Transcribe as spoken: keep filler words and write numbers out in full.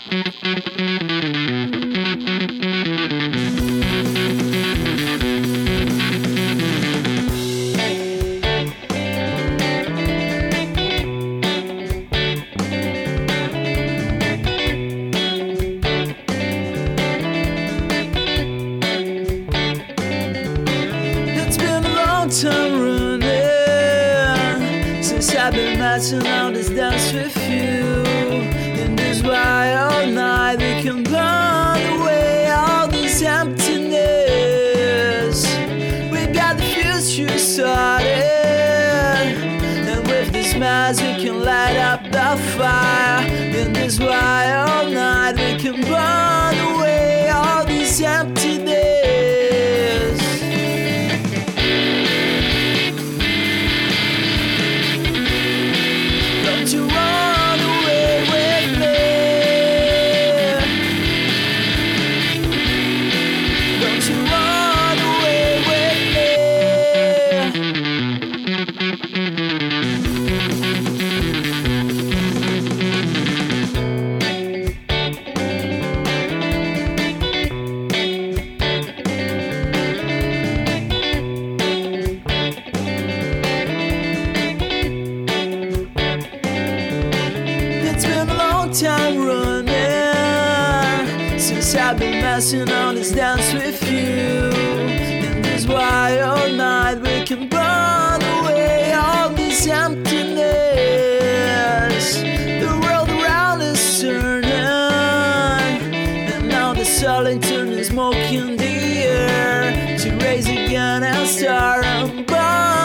Time running since I've been messing on this dance with you, and this why all night we can burn away all this emptiness. We got the future started, and with this mask we can light up the fire, and this why all night we can burn away all this emptiness. Time running since I've been messing on this dance with you, and this why all night we can burn away all this emptiness. The world around is turning, and now the solid turning smoke in the air to raise again and start and burn.